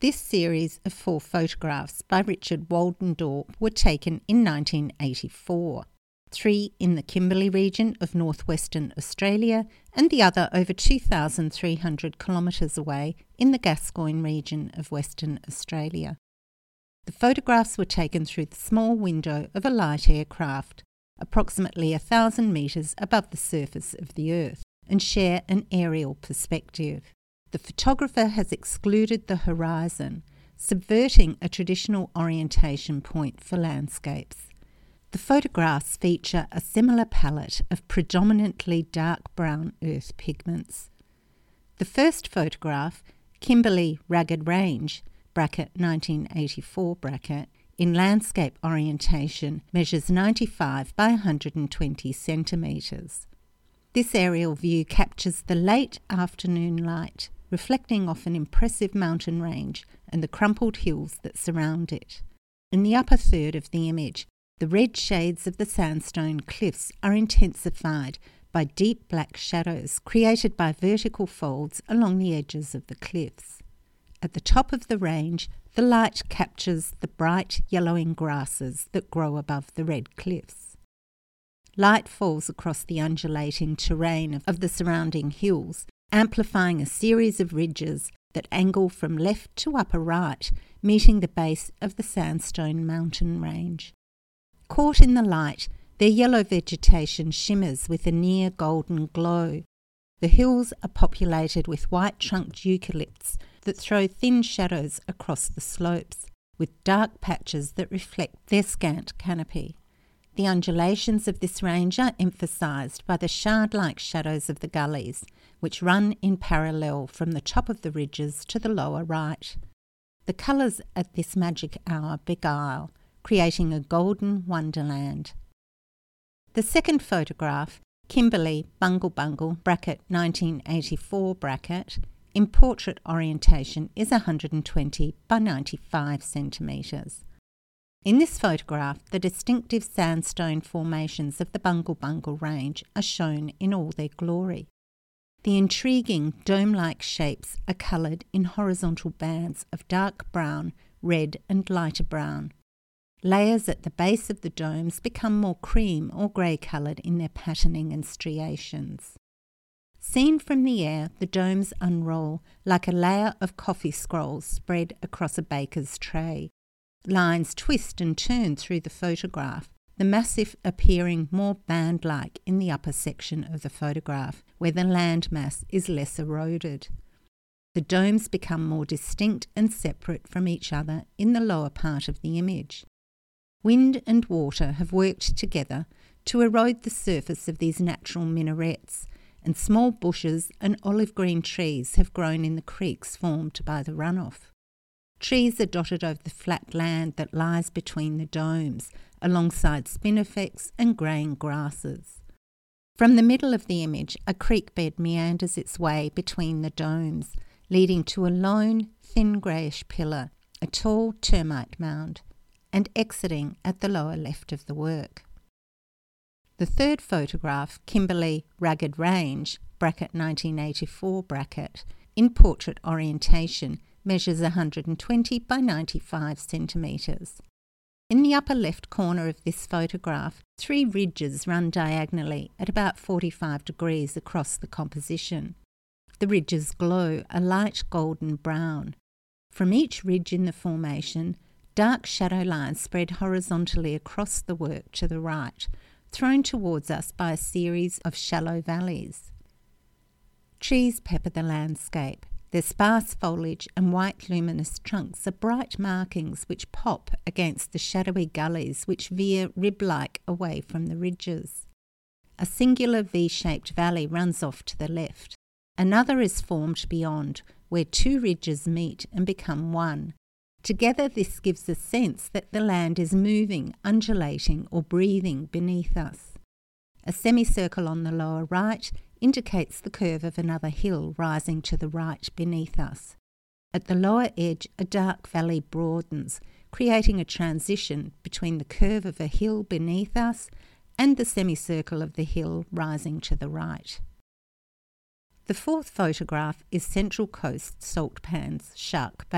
This series of 4 photographs by Richard Woldendorp were taken in 1984, 3 in the Kimberley region of northwestern Australia and the other over 2,300 kilometres away in the Gascoyne region of Western Australia. The photographs were taken through the small window of a light aircraft, approximately 1,000 metres above the surface of the Earth, and share an aerial perspective. The photographer has excluded the horizon, subverting a traditional orientation point for landscapes. The photographs feature a similar palette of predominantly dark brown earth pigments. The first photograph, Kimberley Ragged Range (1984), in landscape orientation measures 95 by 120 centimetres. This aerial view captures the late afternoon light, reflecting off an impressive mountain range and the crumpled hills that surround it. In the upper third of the image, the red shades of the sandstone cliffs are intensified by deep black shadows created by vertical folds along the edges of the cliffs. At the top of the range, the light captures the bright yellowing grasses that grow above the red cliffs. Light falls across the undulating terrain of the surrounding hills, amplifying a series of ridges that angle from left to upper right, meeting the base of the sandstone mountain range. Caught in the light, their yellow vegetation shimmers with a near golden glow. The hills are populated with white-trunked eucalypts that throw thin shadows across the slopes, with dark patches that reflect their scant canopy. The undulations of this range are emphasised by the shard-like shadows of the gullies, which run in parallel from the top of the ridges to the lower right. The colours at this magic hour beguile, creating a golden wonderland. The second photograph, Kimberley Bungle Bungle (1984), in portrait orientation is 120 by 95 centimetres. In this photograph, the distinctive sandstone formations of the Bungle Bungle range are shown in all their glory. The intriguing dome-like shapes are coloured in horizontal bands of dark brown, red and lighter brown. Layers at the base of the domes become more cream or grey coloured in their patterning and striations. Seen from the air, the domes unroll like a layer of coffee scrolls spread across a baker's tray. Lines twist and turn through the photograph, the massif appearing more band-like in the upper section of the photograph, where the landmass is less eroded. The domes become more distinct and separate from each other in the lower part of the image. Wind and water have worked together to erode the surface of these natural minarets, and small bushes and olive green trees have grown in the creeks formed by the runoff. Trees are dotted over the flat land that lies between the domes, alongside spinifex and greying grasses. From the middle of the image, a creek bed meanders its way between the domes, leading to a lone, thin greyish pillar, a tall termite mound, and exiting at the lower left of the work. The third photograph, Kimberley Ragged Range (1984), in portrait orientation, measures 120 by 95 centimetres. In the upper left corner of this photograph, 3 ridges run diagonally at about 45 degrees across the composition. The ridges glow a light golden brown. From each ridge in the formation, dark shadow lines spread horizontally across the work to the right, thrown towards us by a series of shallow valleys. Trees pepper the landscape. Their sparse foliage and white luminous trunks are bright markings which pop against the shadowy gullies which veer rib-like away from the ridges. A singular V-shaped valley runs off to the left. Another is formed beyond, where 2 ridges meet and become one. Together this gives a sense that the land is moving, undulating or breathing beneath us. A semicircle on the lower right indicates the curve of another hill rising to the right beneath us. At the lower edge, a dark valley broadens, creating a transition between the curve of a hill beneath us and the semicircle of the hill rising to the right. The fourth photograph is Central Coast Salt Pans, Shark Bay,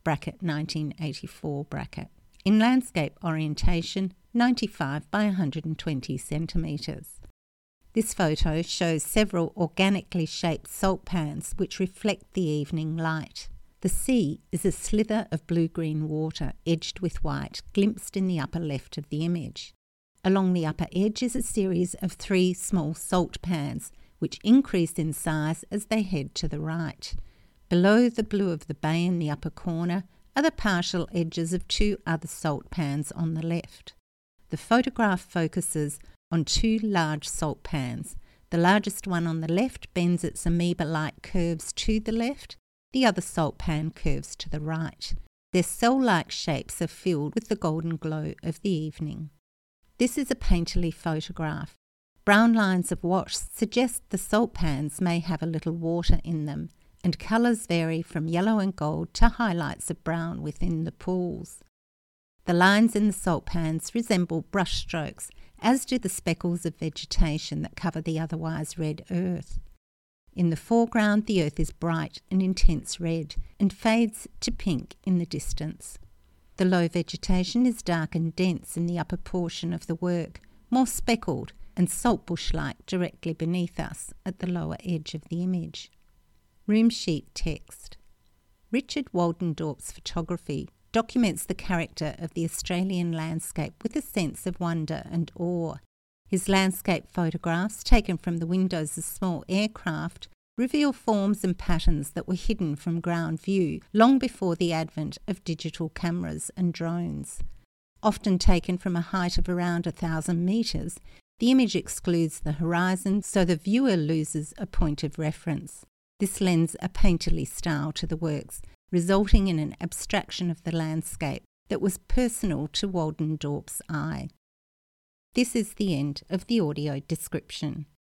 1984. In landscape orientation, 95 by 120 centimetres. This photo shows several organically shaped salt pans which reflect the evening light. The sea is a slither of blue-green water edged with white, glimpsed in the upper left of the image. Along the upper edge is a series of 3 small salt pans, which increase in size as they head to the right. Below the blue of the bay in the upper corner are the partial edges of 2 other salt pans on the left. The photograph focuses on 2 large salt pans. The largest one on the left bends its amoeba-like curves to the left. The other salt pan curves to the right. Their cell-like shapes are filled with the golden glow of the evening. This is a painterly photograph. Brown lines of wash suggest the salt pans may have a little water in them, and colours vary from yellow and gold to highlights of brown within the pools. The lines in the salt pans resemble brush strokes, as do the speckles of vegetation that cover the otherwise red earth. In the foreground, the earth is bright and intense red and fades to pink in the distance. The low vegetation is dark and dense in the upper portion of the work, more speckled and saltbush-like directly beneath us at the lower edge of the image. Room sheet text. Richard Woldendorp's photography documents the character of the Australian landscape with a sense of wonder and awe. His landscape photographs, taken from the windows of small aircraft, reveal forms and patterns that were hidden from ground view long before the advent of digital cameras and drones. Often taken from a height of around 1,000 metres, the image excludes the horizon, so the viewer loses a point of reference. This lends a painterly style to the works, resulting in an abstraction of the landscape that was personal to Woldendorp's eye. This is the end of the audio description.